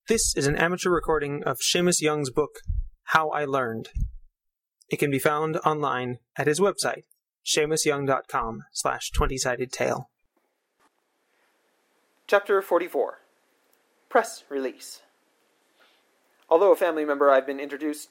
This is an amateur recording of Seamus Young's book, How I Learned. It can be found online at his website, SeamusYoung.com/20sided tale. Chapter 44. Press Release. Through a family member, I've been introduced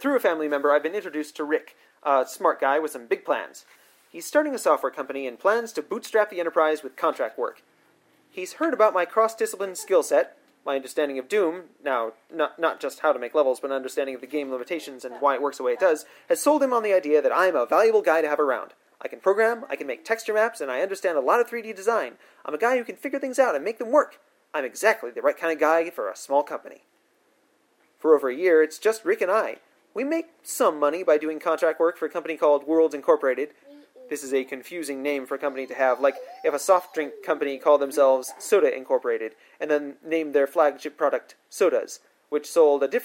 to Rick, a smart guy with some big plans. He's starting a software company and plans to bootstrap the enterprise with contract work. He's heard about my cross-discipline skill set, my understanding of Doom, now not just how to make levels, but an understanding of the game limitations and why it works the way it does, has sold him on the idea that I'm a valuable guy to have around. I can program, I can make texture maps, and I understand a lot of 3D design. I'm a guy who can figure things out and make them work. I'm exactly the right kind of guy for a small company. For over a year, it's just Rick and I. We make some money by doing contract work for a company called Worlds Incorporated. This is a confusing name for a company to have, like if a soft drink company called themselves Soda Incorporated, and then named their flagship product Sodas, which sold a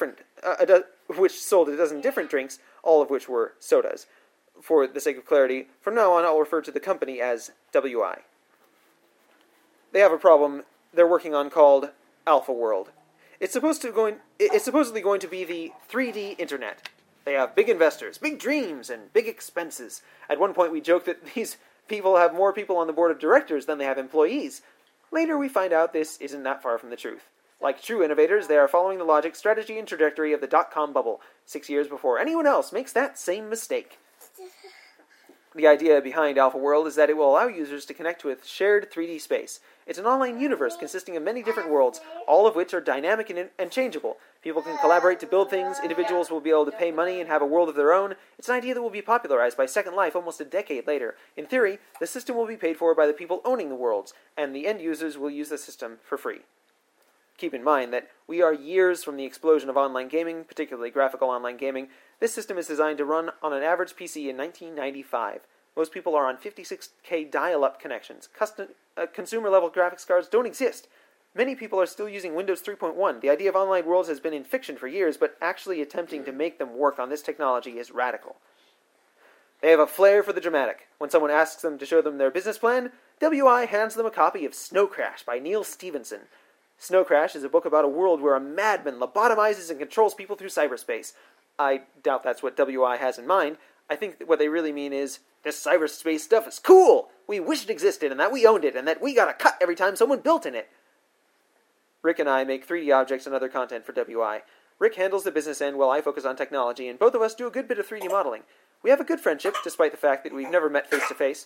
dozen different drinks, all of which were sodas. For the sake of clarity, from now on I'll refer to the company as WI. They have a problem they're working on called Alpha World. It's supposedly going to be the 3D Internet. They have big investors, big dreams, and big expenses. At one point we joked that these people have more people on the board of directors than they have employees. Later we find out this isn't that far from the truth. Like true innovators, they are following the logic, strategy, and trajectory of the dot-com bubble, 6 years before anyone else makes that same mistake. The idea behind Alpha World is that it will allow users to connect with shared 3D space. It's an online universe consisting of many different worlds, all of which are dynamic and changeable. People can collaborate to build things, individuals will be able to pay money and have a world of their own. It's an idea that will be popularized by Second Life almost a decade later. In theory, the system will be paid for by the people owning the worlds, and the end users will use the system for free. Keep in mind that we are years from the explosion of online gaming, particularly graphical online gaming. This system is designed to run on an average PC in 1995. Most people are on 56K dial-up connections. Consumer-level graphics cards don't exist. Many people are still using Windows 3.1. The idea of online worlds has been in fiction for years, but actually attempting to make them work on this technology is radical. They have a flair for the dramatic. When someone asks them to show them their business plan, WI hands them a copy of Snow Crash by Neil Stephenson. Snow Crash is a book about a world where a madman lobotomizes and controls people through cyberspace. I doubt that's what WI has in mind. I think that what they really mean is, this cyberspace stuff is cool! We wish it existed, and that we owned it, and that we got a cut every time someone built in it. Rick and I make 3D objects and other content for WI. Rick handles the business end while I focus on technology, and both of us do a good bit of 3D modeling. We have a good friendship, despite the fact that we've never met face-to-face.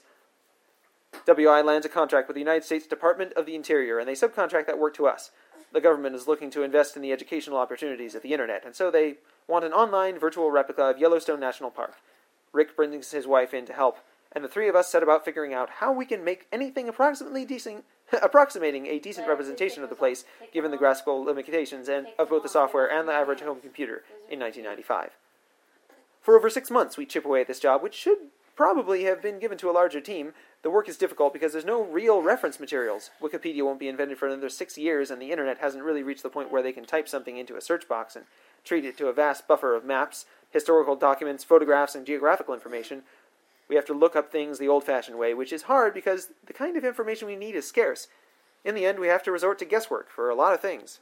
WI lands a contract with the United States Department of the Interior, and they subcontract that work to us. The government is looking to invest in the educational opportunities of the internet, and so they want an online virtual replica of Yellowstone National Park. Rick brings his wife in to help, and the three of us set about figuring out how we can make anything approximating a decent representation of the place, given the graphical limitations of both the software and the average home computer in 1995. For over 6 months, we chip away at this job, which should probably have been given to a larger team. The work is difficult because there's no real reference materials. Wikipedia won't be invented for another 6 years, and the internet hasn't really reached the point where they can type something into a search box and treat it to a vast buffer of maps, historical documents, photographs, and geographical information. We have to look up things the old-fashioned way, which is hard because the kind of information we need is scarce. In the end, we have to resort to guesswork for a lot of things.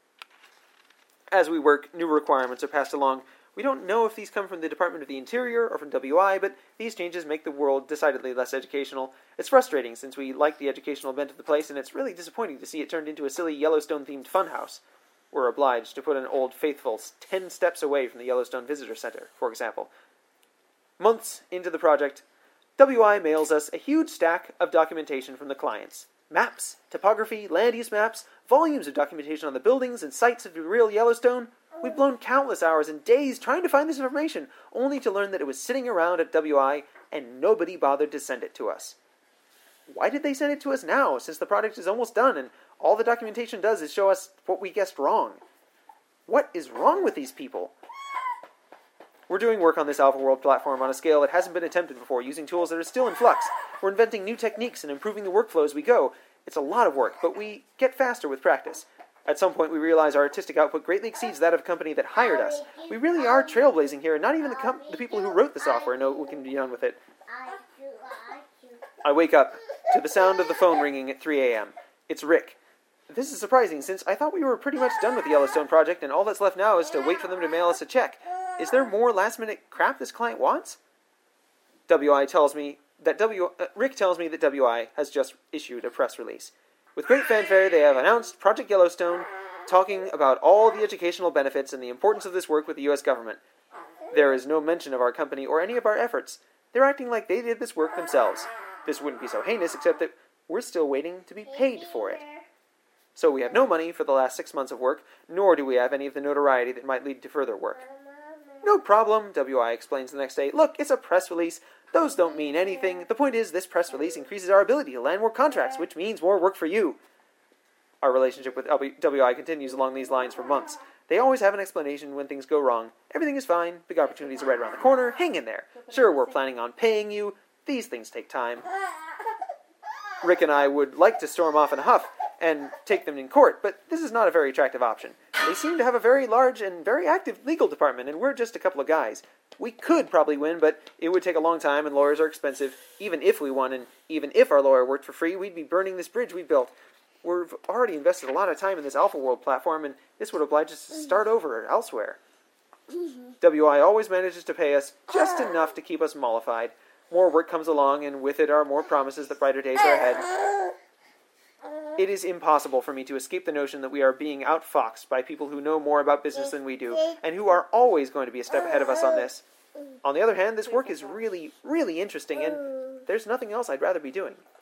As we work, new requirements are passed along. We don't know if these come from the Department of the Interior or from WI, but these changes make the world decidedly less educational. It's frustrating since we like the educational bent of the place, and it's really disappointing to see it turned into a silly Yellowstone-themed funhouse. We're obliged to put an Old Faithful 10 steps away from the Yellowstone Visitor Center, for example. Months into the project, WI mails us a huge stack of documentation from the clients. Maps, topography, land use maps, volumes of documentation on the buildings and sites of the real Yellowstone. We've blown countless hours and days trying to find this information, only to learn that it was sitting around at WI and nobody bothered to send it to us. Why did they send it to us now, since the project is almost done and all the documentation does is show us what we guessed wrong? What is wrong with these people? We're doing work on this Alpha World platform on a scale that hasn't been attempted before, using tools that are still in flux. We're inventing new techniques and improving the workflow as we go. It's a lot of work, but we get faster with practice. At some point, we realize our artistic output greatly exceeds that of a company that hired us. We really are trailblazing here, and not even the people who wrote the software know what can be done with it. I wake up to the sound of the phone ringing at 3 a.m. It's Rick. This is surprising, since I thought we were pretty much done with the Yellowstone project, and all that's left now is to wait for them to mail us a check. Is there more last-minute crap this client wants? Rick tells me that WI has just issued a press release. With great fanfare, they have announced Project Yellowstone, talking about all the educational benefits and the importance of this work with the U.S. government. There is no mention of our company or any of our efforts. They're acting like they did this work themselves. This wouldn't be so heinous, except that we're still waiting to be paid for it. So we have no money for the last 6 months of work, nor do we have any of the notoriety that might lead to further work. No problem, WI explains the next day. Look, it's a press release. Those don't mean anything. The point is, this press release increases our ability to land more contracts, which means more work for you. Our relationship with WI continues along these lines for months. They always have an explanation when things go wrong. Everything is fine. Big opportunities are right around the corner. Hang in there. Sure, we're planning on paying you. These things take time. Rick and I would like to storm off in a huff and take them in court, but this is not a very attractive option. They seem to have a very large and very active legal department, and we're just a couple of guys. We could probably win, but it would take a long time, and lawyers are expensive. Even if we won, and even if our lawyer worked for free, we'd be burning this bridge we built. We've already invested a lot of time in this Alpha World platform, and this would oblige us to start over elsewhere. WI always manages to pay us just enough to keep us mollified. More work comes along, and with it are more promises that brighter days are ahead. It is impossible for me to escape the notion that we are being outfoxed by people who know more about business than we do, and who are always going to be a step ahead of us on this. On the other hand, this work is really, really interesting, and there's nothing else I'd rather be doing.